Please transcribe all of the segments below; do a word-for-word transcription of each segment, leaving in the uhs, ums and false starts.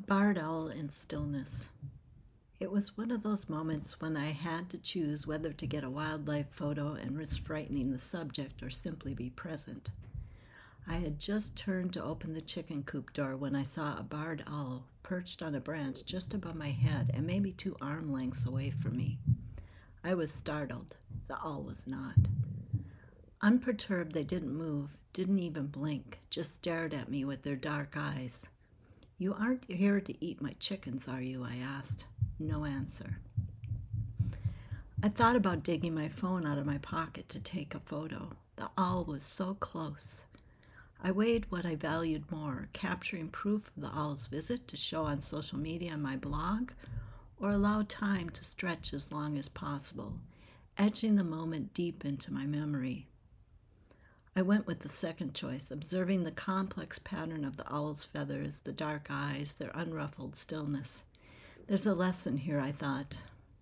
Barred owl in stillness. It was one of those moments when I had to choose whether to get a wildlife photo and risk frightening the subject or simply be present. I had just turned to open the chicken coop door when I saw a barred owl perched on a branch just above my head and maybe two arm lengths away from me. I was startled. The owl was not. Unperturbed, they didn't move, didn't even blink, just stared at me with their dark eyes. "You aren't here to eat my chickens, are you?" I asked. No answer. I thought about digging my phone out of my pocket to take a photo. The owl was so close. I weighed what I valued more, capturing proof of the owl's visit to show on social media and my blog, or allow time to stretch as long as possible, etching the moment deep into my memory. I went with the second choice, observing the complex pattern of the owl's feathers, the dark eyes, their unruffled stillness. There's a lesson here, I thought.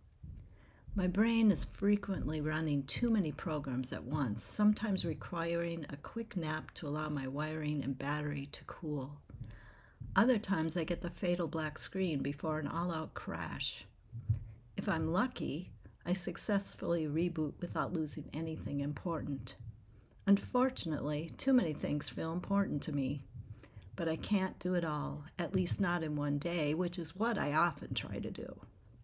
My brain is frequently running too many programs at once, sometimes requiring a quick nap to allow my wiring and battery to cool. Other times I get the fatal black screen before an all-out crash. If I'm lucky, I successfully reboot without losing anything important. Unfortunately, too many things feel important to me, but I can't do it all, at least not in one day, which is what I often try to do.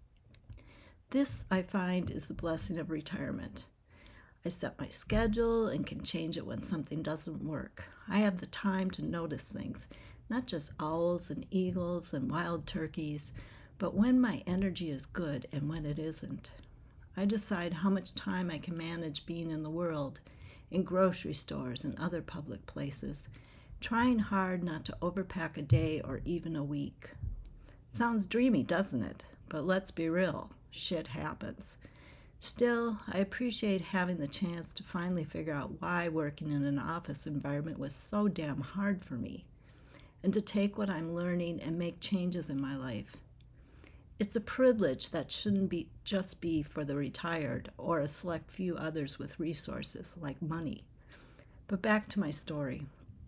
This, I find, is the blessing of retirement. I set my schedule and can change it when something doesn't work. I have the time to notice things, not just owls and eagles and wild turkeys, but when my energy is good and when it isn't. I decide how much time I can manage being in the world, in grocery stores and other public places, trying hard not to overpack a day or even a week. Sounds dreamy, doesn't it? But let's be real, shit happens. Still, I appreciate having the chance to finally figure out why working in an office environment was so damn hard for me, and to take what I'm learning and make changes in my life. It's a privilege that shouldn't be just be for the retired or a select few others with resources like money. But back to my story.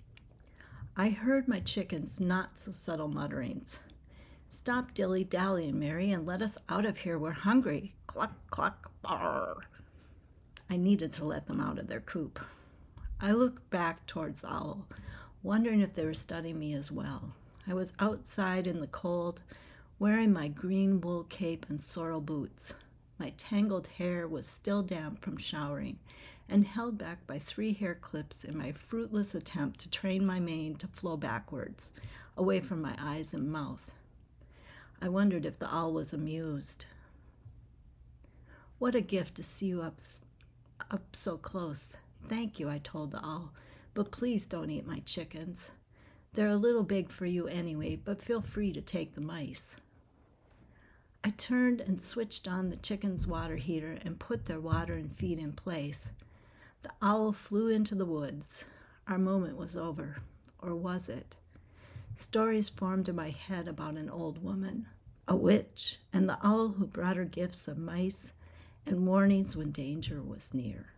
I heard my chicken's not-so-subtle mutterings. "Stop dilly-dallying, Mary, and let us out of here. We're hungry. Cluck, cluck, barr." I needed to let them out of their coop. I looked back towards the owl, wondering if they were studying me as well. I was outside in the cold, wearing my green wool cape and sorrel boots. My tangled hair was still damp from showering and held back by three hair clips in my fruitless attempt to train my mane to flow backwards, away from my eyes and mouth. I wondered if the owl was amused. "What a gift to see you up, up so close. Thank you," I told the owl, "but please don't eat my chickens. They're a little big for you anyway, but feel free to take the mice." I turned and switched on the chicken's water heater and put their water and feed in place. The owl flew into the woods. Our moment was over. Or was it? Stories formed in my head about an old woman, a witch, and the owl who brought her gifts of mice and warnings when danger was near.